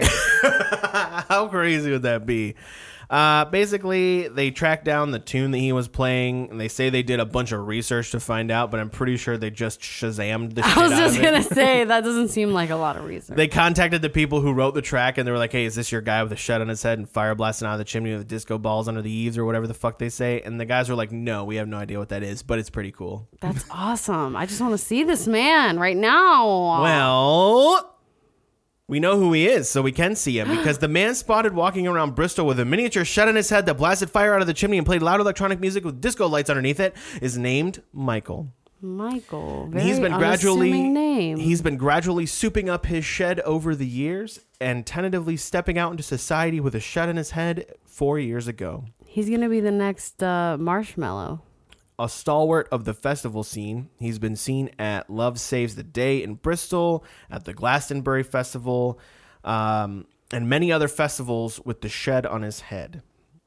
How crazy would that be? Uh, basically, they tracked down the tune that he was playing, and they say they did a bunch of research to find out, but I'm pretty sure they just Shazammed the shit I was out just of going it. to say, that doesn't seem like a lot of research. They contacted the people who wrote the track, and they were like, hey, is this your guy with a shed on his head and fire blasting out of the chimney with disco balls under the eaves or whatever the fuck they say? And the guys were like, no, we have no idea what that is, but it's pretty cool. That's awesome. I just want to see this man right now. Well, we know who he is, so we can see him because the man spotted walking around Bristol with a miniature shed on his head that blasted fire out of the chimney and played loud electronic music with disco lights underneath it is named Michael. Michael. Very He's been gradually unassuming name. he's been gradually souping up his shed over the years and tentatively stepping out into society with a shed on his head four years ago. He's going to be the next uh, Marshmallow. A stalwart of the festival scene, he's been seen at Love Saves the Day in Bristol, at the Glastonbury Festival, um, and many other festivals with the shed on his head.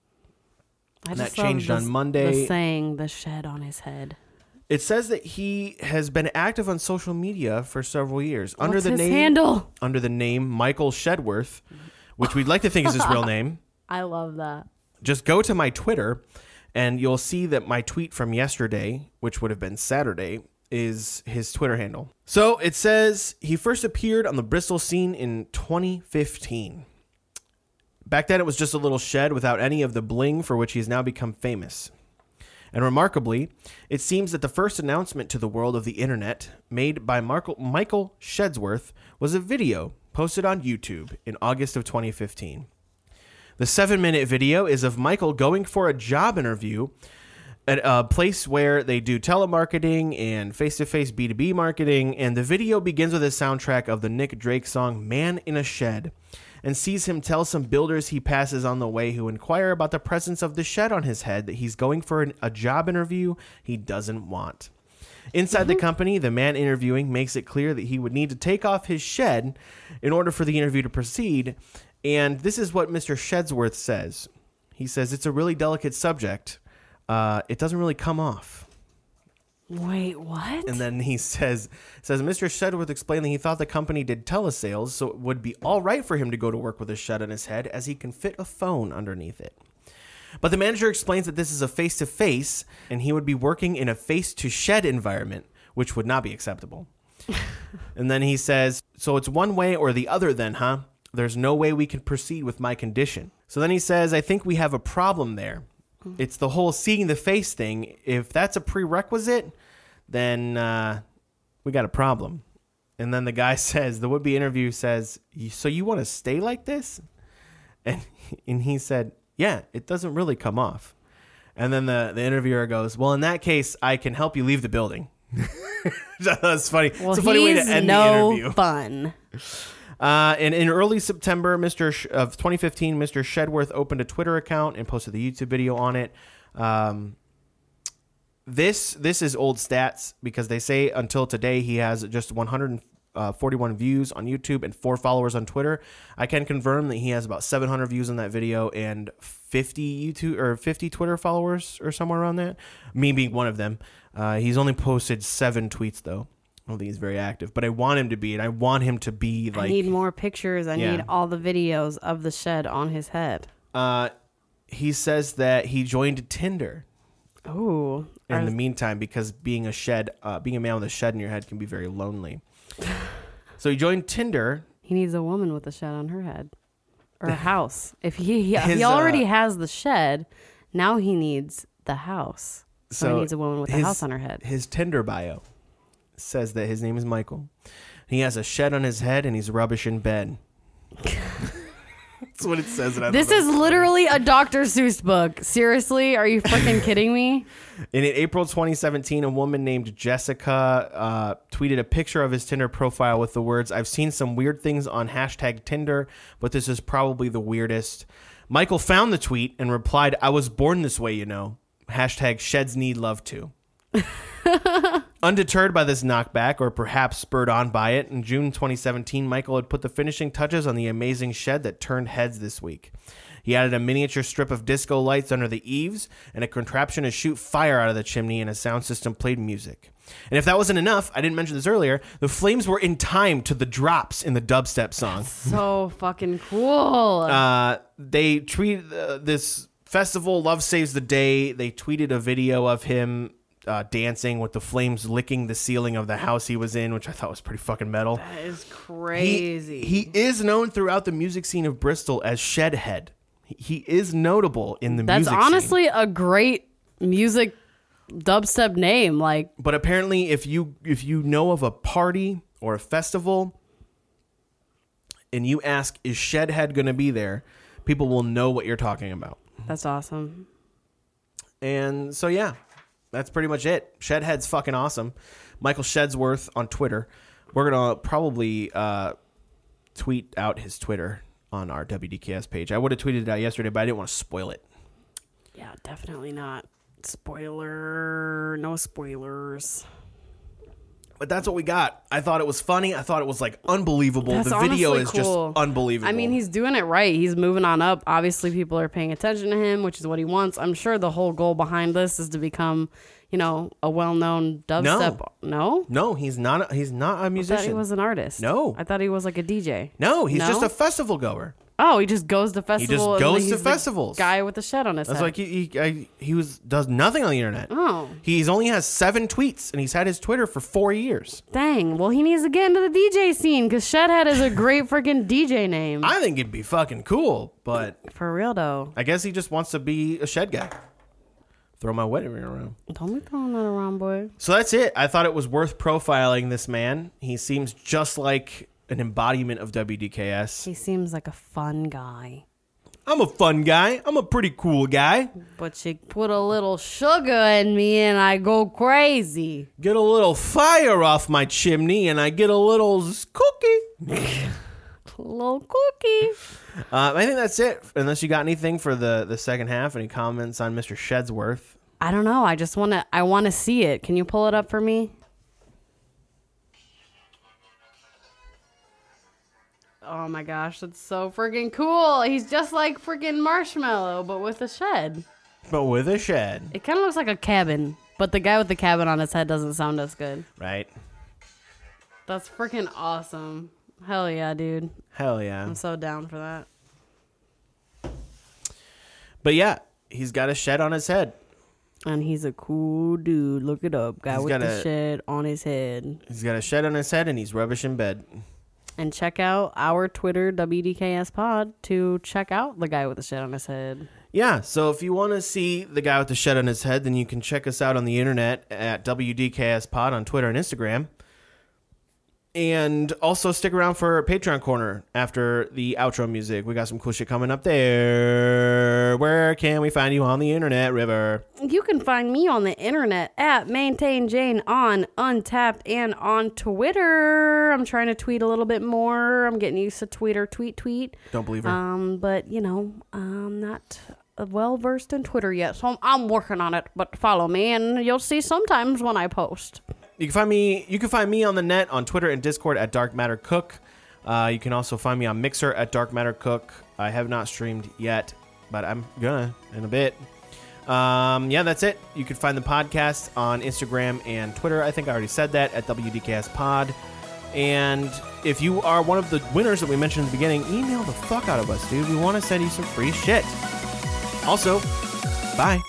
I And just that changed love on this- Monday. The saying, the shed on his head. It says that he has been active on social media for several years under What's the his name handle? under the name Michael Shedworth, which we'd like to think is his real name. I love that. Just go to my Twitter, and you'll see that my tweet from yesterday, which would have been Saturday, is his Twitter handle. So it says he first appeared on the Bristol scene in twenty fifteen. Back then, it was just a little shed without any of the bling for which he has now become famous. And remarkably, it seems that the first announcement to the world of the internet made by Marco, Michael Shedsworth was a video posted on YouTube in August of twenty fifteen. The seven-minute video is of Michael going for a job interview at a place where they do telemarketing and face-to-face B two B marketing, and the video begins with a soundtrack of the Nick Drake song Man in a Shed, and sees him tell some builders he passes on the way who inquire about the presence of the shed on his head that he's going for an, a job interview he doesn't want. Inside the company, the man interviewing makes it clear that he would need to take off his shed in order for the interview to proceed, and this is what Mister Shedsworth says. He says, it's a really delicate subject. Uh, it doesn't really come off. Wait, what? And then he says, says Mister Shedworth explained that he thought the company did telesales, so it would be all right for him to go to work with a shed on his head as he can fit a phone underneath it. But the manager explains that this is a face-to-face, and he would be working in a face-to-shed environment, which would not be acceptable. And then he says, so it's one way or the other then, huh? There's no way we can proceed with my condition. So then he says, I think we have a problem there. it's the whole seeing the face thing. If that's a prerequisite, then uh, we got a problem. And then the guy says, the would-be interview says, so you want to stay like this? And and he said, yeah, it doesn't really come off. And then the, the interviewer goes, well, in that case, I can help you leave the building. That's funny. Well, it's a funny way to he's end no the interview. fun. Uh, and in early September, Mister Sh- of twenty fifteen, Mister Shedworth opened a Twitter account and posted the YouTube video on it. Um, this this is old stats because they say until today he has just one hundred forty-one views on YouTube and four followers on Twitter. I can confirm that he has about seven hundred views on that video and fifty YouTube or fifty Twitter followers or somewhere around that. Me being one of them. Uh, he's only posted seven tweets though. I don't think he's very active, but I want him to be, and I want him to be like. I need more pictures. I Yeah. need all the videos of the shed on his head. Uh, he says that he joined Tinder Oh, in the meantime because being a shed, uh, being a man with a shed in your head can be very lonely. So he joined Tinder. he needs a woman with a shed on her head, or a house. If he he, His, he already uh, has the shed, now he needs the house. So, So he needs a woman with a his- house on her head. His Tinder bio says that his name is Michael. He has a shed on his head and he's rubbish in bed. That's what it says. And I This thought that is was funny. literally a Doctor Seuss book. Seriously, are you freaking kidding me? In April twenty seventeen, a woman named Jessica uh, tweeted a picture of his Tinder profile with the words, I've seen some weird things on hashtag Tinder, but this is probably the weirdest. Michael found the tweet and replied, I was born this way, you know. Hashtag sheds need love too. Undeterred by this knockback, or perhaps spurred on by it, in June twenty seventeen, Michael had put the finishing touches on the amazing shed that turned heads this week. He added a miniature strip of disco lights under the eaves and a contraption to shoot fire out of the chimney, and a sound system played music. And if that wasn't enough, I didn't mention this earlier, the flames were in time to the drops in the dubstep song. So fucking cool. Uh, they tweeted uh, this festival, Love Saves the Day. They tweeted a video of him uh, dancing with the flames licking the ceiling of the house he was in, which I thought was pretty fucking metal. that is He, crazy. he is known throughout the music scene of Bristol as Shedhead. He, he is notable in the That's music scene. honestly a great music dubstep name. Like, But apparently, if you if you know of a party or a festival and you ask, is Shedhead going to be there, people will know what you're talking about. that's awesome. And so, yeah, that's pretty much it. Shedhead's fucking awesome. Michael Shedsworth on Twitter. We're going to probably uh, tweet out his Twitter on our W D K S page. I would have tweeted it out yesterday, but I didn't want to spoil it. Yeah, definitely not. Spoiler. No spoilers. But that's what we got. I thought it was funny. I thought it was like unbelievable. That's the video honestly is cool. just unbelievable. I mean, he's doing it right. He's moving on up. Obviously, people are paying attention to him, which is what he wants. I'm sure the whole goal behind this is to become, you know, a well-known dubstep. No? No, he's not. A, he's not a I thought musician. he was an artist. No. I thought he was like a D J. no, he's No? just a festival goer. Oh, he just goes to festivals. and goes he's to the festivals. Guy with the shed on his That's head. like he he, I, he was does nothing on the internet. Oh. He's only has seven tweets, and he's had his Twitter for four years. Dang. Well, he needs to get into the D J scene because Shedhead is a great freaking D J name. I think it'd be fucking cool, but For real, though. I guess he just wants to be a shed guy. Throw my wedding ring around. Don't be throwing that around, boy. So that's it. I thought it was worth profiling this man. He seems just like an embodiment of W D K S. He seems like a fun guy. I'm a fun guy. I'm a pretty cool guy. But you put a little sugar in me and I go crazy. Get a little fire off my chimney and I get a little cookie. A little cookie. Uh, I think that's it. Unless you got anything for the, the second half, any comments on Mister Shedsworth? I don't know. I just want to, I want to see it. Can you pull it up for me? Oh my gosh, that's so freaking cool. He's just like freaking Marshmallow, but with a shed. But with a shed, It kind of looks like a cabin, but the guy with the cabin on his head doesn't sound as good. right? That's freaking awesome. Hell yeah, dude. Hell yeah. I'm so down for that. But yeah, he's got a shed on his head. And he's a cool dude. Look it up. Guy He's with got the a- shed on his head. He's got a shed on his head and he's rubbish in bed. And check out our Twitter, W D K S Pod, to check out the guy with the shed on his head. Yeah, so if you want to see the guy with the shed on his head, then you can check us out on the internet at W D K S Pod on Twitter and Instagram. And also stick around for Patreon Corner after the outro music. We got some cool shit coming up there. Where can we find you on the internet, River? You can find me on the internet at Maintain Jane on Untapped and on Twitter. I'm trying to tweet a little bit more. I'm getting used to Twitter, tweet, tweet. Don't believe her. Um, but, you know, I'm not well versed in Twitter yet, so I'm, I'm working on it. But follow me, and you'll see sometimes when I post. You can find me. You can find me on the net on Twitter and Discord at Dark Matter Cook. Uh, you can also find me on Mixer at Dark Matter Cook. I have not streamed yet, but I'm gonna in a bit. Um, yeah, that's it. You can find the podcast on Instagram and Twitter. I think I already said that at W D K S Pod. And if you are one of the winners that we mentioned at the beginning, email the fuck out of us, dude. We want to send you some free shit. Also, bye.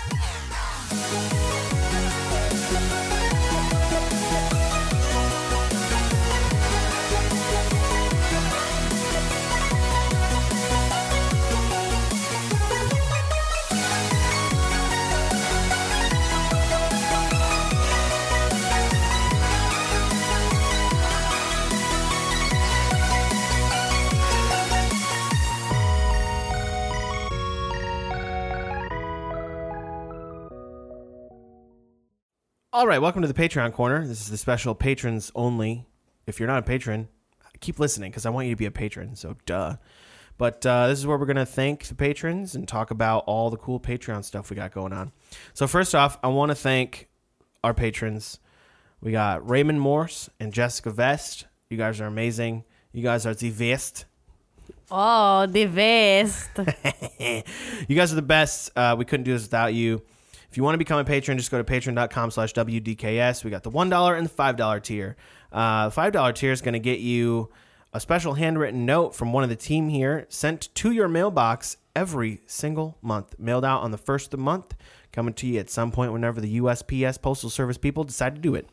All right, welcome to the Patreon Corner. This is the special patrons only. If you're not a patron, keep listening because I want you to be a patron, so duh. But uh, this is where we're going to thank the patrons and talk about all the cool Patreon stuff we got going on. So first off, I want to thank our patrons. We got Raymond Morse and Jessica Vest. You guys are amazing. You guys are the best. Oh, the best. You guys are the best. Uh, we couldn't do this without you. If you want to become a patron, just go to patreon.com slash WDKS. We got the one dollar and the five dollar tier. Uh, the five dollar tier is going to get you a special handwritten note from one of the team here sent to your mailbox every single month. Mailed out on the first of the month, coming to you at some point whenever the U S P S Postal Service people decide to do it.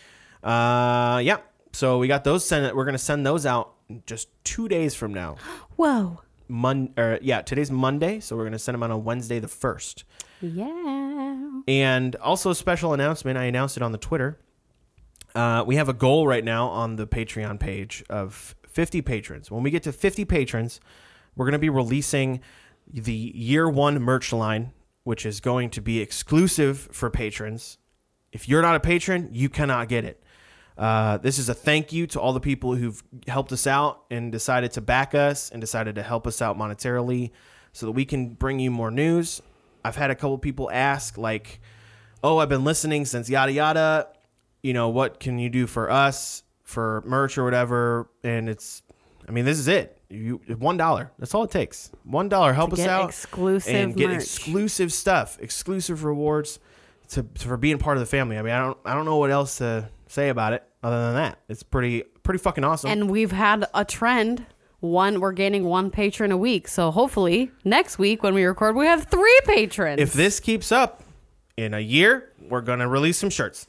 Uh, yeah, so we got those sent. We're going to send those out just two days from now. Whoa. Mon- or, yeah, today's Monday, so we're going to send them out on Wednesday the first. Yeah. And also a special announcement. I announced it on the Twitter. Uh, we have a goal right now on the Patreon page of fifty patrons. When we get to fifty patrons, we're going to be releasing the year one merch line, which is going to be exclusive for patrons. If you're not a patron, you cannot get it. Uh, this is a thank you to all the people who've helped us out and decided to back us and decided to help us out monetarily so that we can bring you more news. I've had a couple people ask, like, oh, I've been listening since yada yada. You know, what can you do for us for merch or whatever? And it's, I mean, this is it. You one dollar. That's all it takes. One dollar. Help us out. Exclusive and get merch. exclusive stuff, exclusive rewards to, to for being part of the family. I mean, I don't I don't know what else to say about it other than that. It's pretty pretty fucking awesome. And we've had a trend. One, we're gaining one patron a week. So hopefully next week when we record, we have three patrons. If this keeps up in a year, we're going to release some shirts.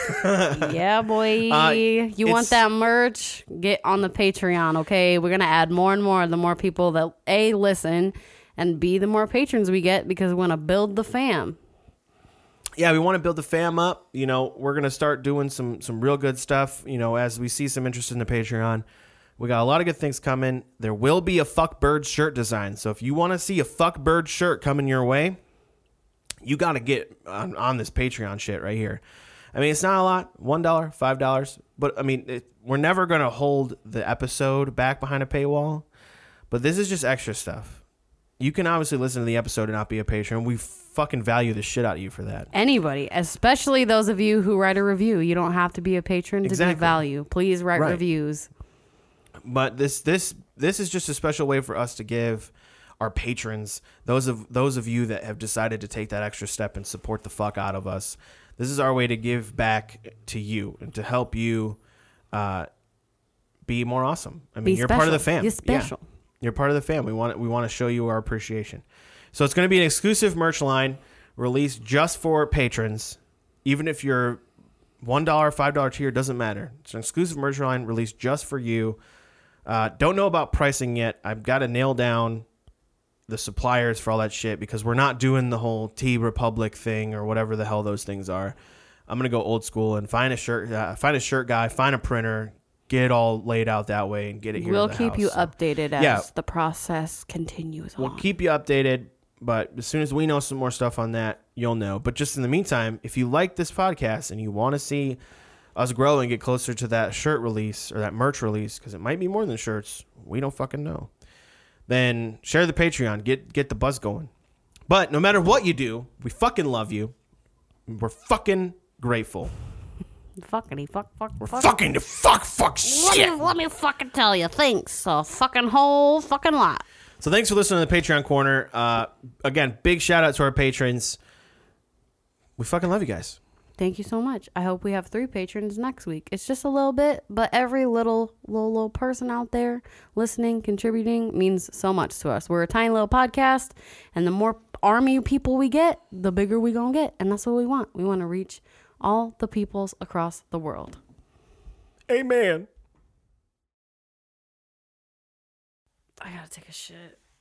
Yeah, boy. Uh, you want it's- that merch? Get on the Patreon, okay? We're going to add more and more. The more people that, A, listen, and B, the more patrons we get because we want to build the fam. Yeah, we want to build the fam up. You know, we're going to start doing some some real good stuff, you know, as we see some interest in the Patreon. We got a lot of good things coming. There will be a fuck bird shirt design. So if you want to see a fuck bird shirt coming your way, you got to get on, on this Patreon shit right here. I mean, it's not a lot. one dollar, five dollars. But, I mean, it, we're never going to hold the episode back behind a paywall. But this is just extra stuff. You can obviously listen to the episode and not be a patron. We fucking value the shit out of you for that. Anybody, especially those of you who write a review. You don't have to be a patron to Exactly. give value. Please write Right. reviews. But this this this is just a special way for us to give our patrons, those of those of you that have decided to take that extra step and support the fuck out of us. This is our way to give back to you and to help you uh, be more awesome. I mean, Be you're part of the special. fam. You're special. Yeah. You're part of the fam. We want we want to show you our appreciation. So it's going to be an exclusive merch line released just for patrons. Even if you're one dollar, five dollar tier, doesn't matter. It's an exclusive merch line released just for you. Uh, don't know about pricing yet. I've got to nail down the suppliers for all that shit, because we're not doing the whole T Republic thing or whatever the hell those things are. I'm gonna go old school and find a shirt, uh, find a shirt guy, find a printer, get it all laid out that way, and get it here. We'll to the keep house. you So, updated as yeah. the process continues we'll on. keep you updated, but as soon as we know some more stuff on that, you'll know. But just in the meantime, if you like this podcast and you want to see us grow and get closer to that shirt release or that merch release, because it might be more than shirts, we don't fucking know, then share the Patreon, get get the buzz going. But no matter what you do, we fucking love you. We're fucking grateful. Fuckity fuck fuck We're fuck. fucking the fuck fuck Let shit. me, let me fucking tell you. Thanks a fucking whole fucking lot. So thanks for listening to the Patreon Corner. Uh, again, big shout out to our patrons. We fucking love you guys. Thank you so much. I hope we have three patrons next week. It's just a little bit, but every little, little, little person out there listening, contributing means so much to us. We're a tiny little podcast, and the more army people we get, the bigger we gonna get. And that's what we want. We want to reach all the peoples across the world. Amen. I gotta take a shit.